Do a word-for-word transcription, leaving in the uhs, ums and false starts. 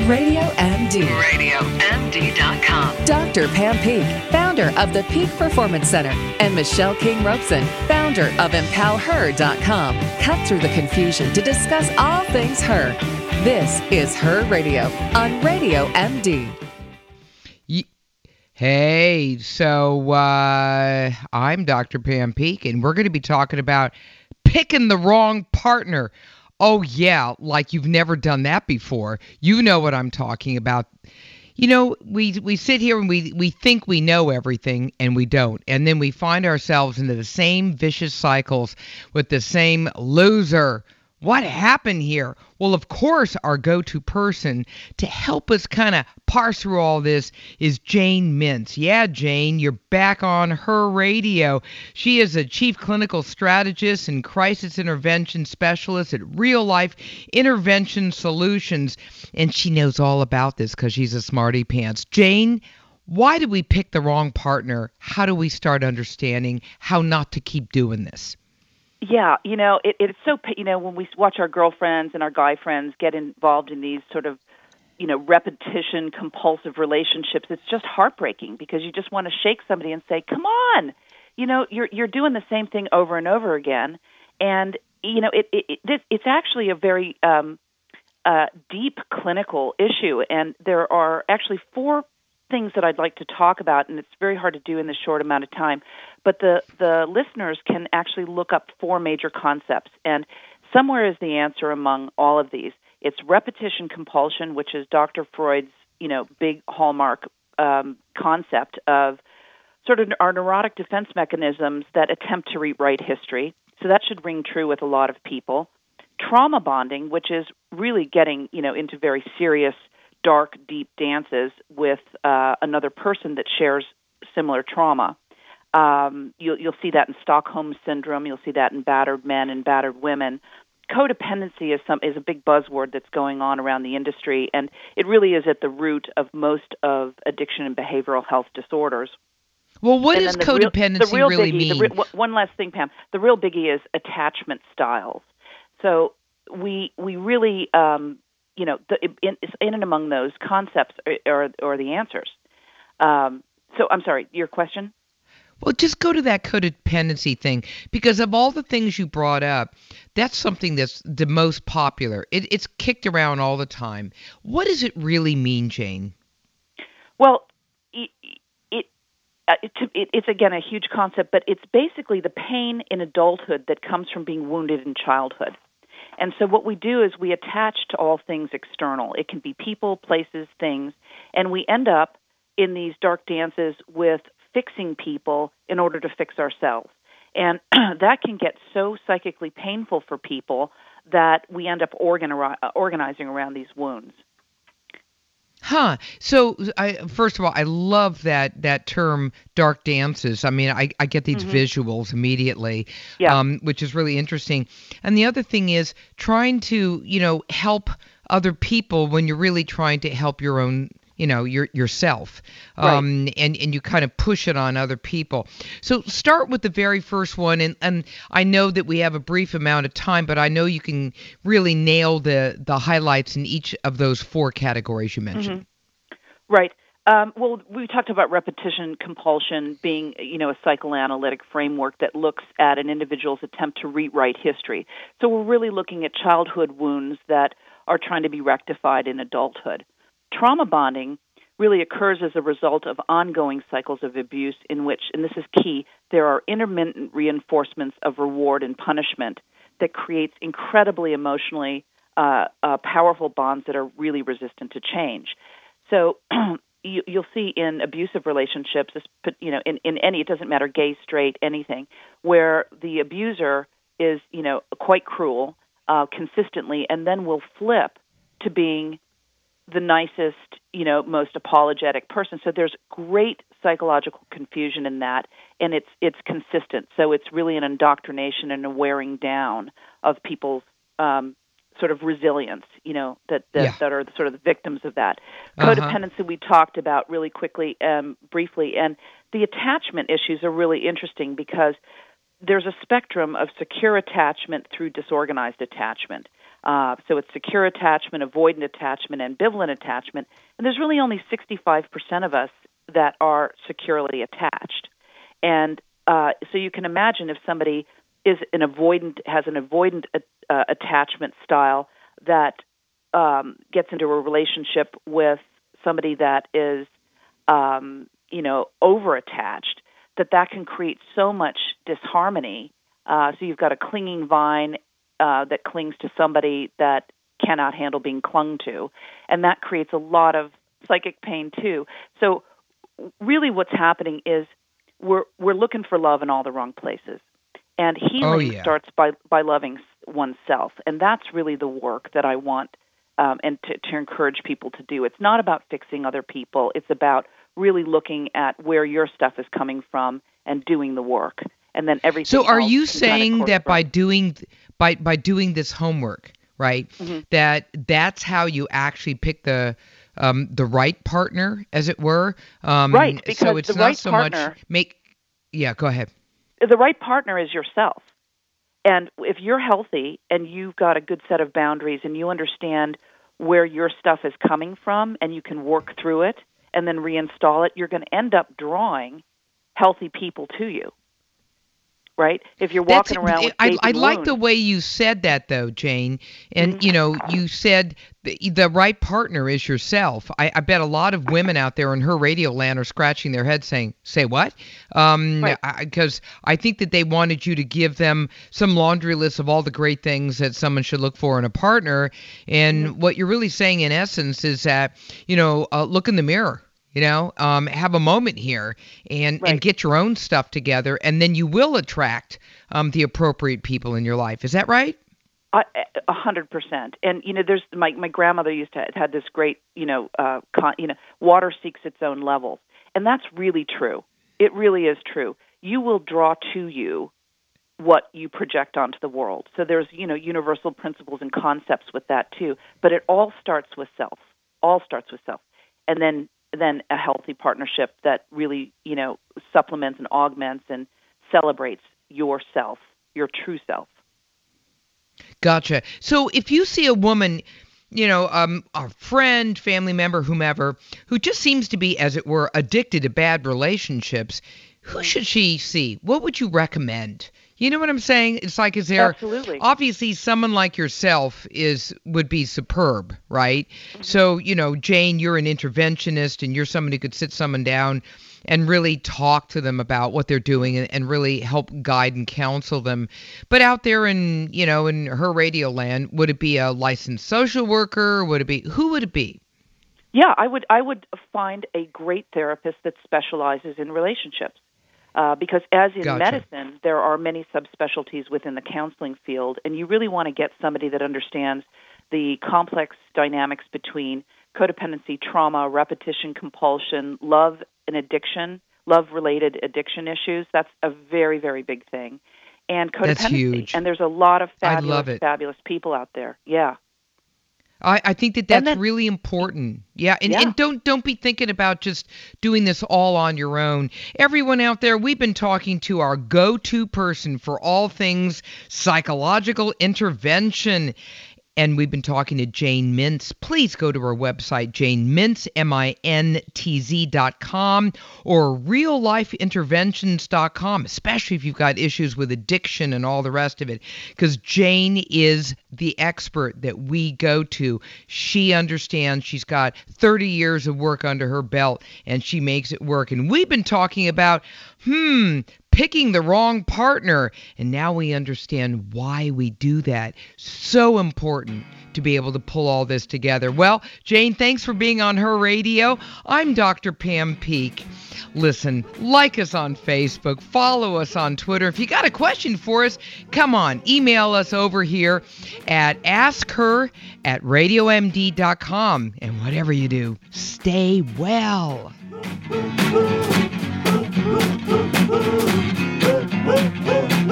Radio M D. radio M D dot com. Doctor Pam Peak, founder of the Peak Performance Center, and Michelle King Robeson, founder of Empower Her dot com, cut through the confusion to discuss all things her. This is Her Radio on Radio M D. Hey, so uh, I'm Doctor Pam Peak, and we're going to be talking about picking the wrong partner. Oh, yeah, like you've never done that before. You know what I'm talking about. You know, we we sit here and we, we think we know everything, and we don't. And then we find ourselves into the same vicious cycles with the same loser. What happened here? Well, of course, our go-to person to help us kind of parse through all this is Jane Mintz. Yeah, Jane, you're back on Her Radio. She is a chief clinical strategist and crisis intervention specialist at Real Life Intervention Solutions, and she knows all about this because she's a smarty pants. Jane, why did we pick the wrong partner? How do we start understanding how not to keep doing this? Yeah, you know, it, it's so, you know, when we watch our girlfriends and our guy friends get involved in these sort of, you know, repetition, compulsive relationships, it's just heartbreaking because you just want to shake somebody and say, come on, you know, you're you're doing the same thing over and over again. And, you know, it, it, it this, it's actually a very um, uh, deep clinical issue. And there are actually four things that I'd like to talk about, and it's very hard to do in this short amount of time. But the, the listeners can actually look up four major concepts, and somewhere is the answer among all of these. It's repetition compulsion, which is Doctor Freud's, you know, big hallmark um, concept of sort of our neurotic defense mechanisms that attempt to rewrite history. So that should ring true with a lot of people. Trauma bonding, which is really getting, you know, into very serious, dark, deep dances with uh, another person that shares similar trauma. Um, you'll, you'll see that in Stockholm Syndrome. You'll see that in battered men and battered women. Codependency is some is a big buzzword that's going on around the industry, and it really is at the root of most of addiction and behavioral health disorders. Well, what and does the codependency real, the real really biggie, mean? The re- one last thing, Pam. The real biggie is attachment styles. So we we really, um, you know, the, in, in and among those concepts are, are, are the answers. Um, so I'm sorry, your question? Well, just go to that codependency thing, because of all the things you brought up, that's something that's the most popular. It, it's kicked around all the time. What does it really mean, Jane? Well, it, it, uh, it, it it's, again, a huge concept, but it's basically the pain in adulthood that comes from being wounded in childhood. And so what we do is we attach to all things external. It can be people, places, things, and we end up in these dark dances with fixing people in order to fix ourselves. And that can get so psychically painful for people that we end up organi- organizing around these wounds. Huh. So, I, first of all, I love that that term, dark dances. I mean, I, I get these mm-hmm. visuals immediately, yeah. um, which is really interesting. And the other thing is trying to, you know, help other people when you're really trying to help your own, you know, your yourself, um, right. and, and you kind of push it on other people. So start with the very first one, and, and I know that we have a brief amount of time, but I know you can really nail the, the highlights in each of those four categories you mentioned. Mm-hmm. Right. Um, well, we talked about repetition compulsion being, you know, a psychoanalytic framework that looks at an individual's attempt to rewrite history. So we're really looking at childhood wounds that are trying to be rectified in adulthood. Trauma bonding really occurs as a result of ongoing cycles of abuse in which, and this is key, there are intermittent reinforcements of reward and punishment that creates incredibly emotionally uh, uh, powerful bonds that are really resistant to change. So you, you'll see in abusive relationships, you know, in, in any, it doesn't matter, gay, straight, anything, where the abuser is, you know, quite cruel uh, consistently and then will flip to being the nicest, you know, most apologetic person. So there's great psychological confusion in that, and it's it's consistent. So it's really an indoctrination and a wearing down of people's um, sort of resilience, you know, that that, yeah. that are sort of the victims of that. Uh-huh. Codependency we talked about really quickly, um, briefly, and the attachment issues are really interesting because there's a spectrum of secure attachment through disorganized attachment. Uh, so it's secure attachment, avoidant attachment, ambivalent attachment. And there's really only sixty-five percent of us that are securely attached. And uh, so you can imagine if somebody is an avoidant, has an avoidant uh, attachment style that um, gets into a relationship with somebody that is, um, you know, over-attached, that that can create so much disharmony. Uh, so you've got a clinging vine uh, that clings to somebody that cannot handle being clung to, and that creates a lot of psychic pain too. So really what's happening is we're we're looking for love in all the wrong places. And healing oh, yeah. starts by, by loving oneself, and that's really the work that I want um, and to, to encourage people to do. It's not about fixing other people. It's about really looking at where your stuff is coming from and doing the work, and then everything. So, are else you can saying kind of that by doing by by doing this homework, right, mm-hmm. that that's how you actually pick the um, the right partner, as it were? Um, right. Because so it's the not right so partner, much make. Yeah, go ahead. The right partner is yourself. And if you're healthy and you've got a good set of boundaries and you understand where your stuff is coming from and you can work through it and then reinstall it, you're going to end up drawing healthy people to you. Right? If you're walking That's, around with I, gaping I like wounds. the way you said that, though, Jane. And, Mm-hmm. you know, you said the, the right partner is yourself. I, I bet a lot of women out there in her radio land are scratching their heads saying, say what? Um, Right. Because I, I think that they wanted you to give them some laundry list of all the great things that someone should look for in a partner. And Mm-hmm. what you're really saying, in essence, is that, you know, uh, look in the mirror. You know, um, have a moment here and, Right. and get your own stuff together, and then you will attract um, the appropriate people in your life. Is that right? A a hundred percent. And you know, there's my my grandmother used to had this great, you know, uh, con, you know, water seeks its own levels, and that's really true. It really is true. You will draw to you what you project onto the world. So there's, you know, universal principles and concepts with that too. But it all starts with self. All starts with self, and then. Then a healthy partnership that really, you know, supplements and augments and celebrates yourself, your true self. Gotcha. So if you see a woman, you know, um, a friend, family member, whomever, who just seems to be, as it were, addicted to bad relationships, who should she see? What would you recommend? You know what I'm saying? It's like, is there Absolutely. obviously someone like yourself is would be superb, right? Mm-hmm. So, you know, Jane, you're an interventionist and you're somebody who could sit someone down and really talk to them about what they're doing and, and really help guide and counsel them. But out there in, you know, in her radio land, would it be a licensed social worker? Would it be, who would it be? Yeah, I would I would find a great therapist that specializes in relationships. Uh, because as in Gotcha. medicine, there are many subspecialties within the counseling field, and you really want to get somebody that understands the complex dynamics between codependency, trauma, repetition, compulsion, love and addiction, love-related addiction issues. That's a very, very big thing. And codependency. That's huge. And there's a lot of I fabulous, love it. fabulous people out there. Yeah. I, I think that that's then, really important. Yeah, and, yeah. and don't don't be thinking about just doing this all on your own. Everyone out there, we've been talking to our go-to person for all things psychological intervention. And we've been talking to Jane Mintz. Please go to our website, jane mintz, M I N T Z dot com, or real life interventions dot com, especially if you've got issues with addiction and all the rest of it, because Jane is the expert that we go to. She understands. She's got thirty years of work under her belt, and she makes it work. And we've been talking about, hmm, picking the wrong partner. And now we understand why we do that. So important to be able to pull all this together. Well, Jane, thanks for being on Her Radio. I'm Doctor Pam Peeke. Listen, like us on Facebook, follow us on Twitter. If you got a question for us, come on, email us over here at askher at radio m d dot com. And whatever you do, stay well. Woo, woo, woo.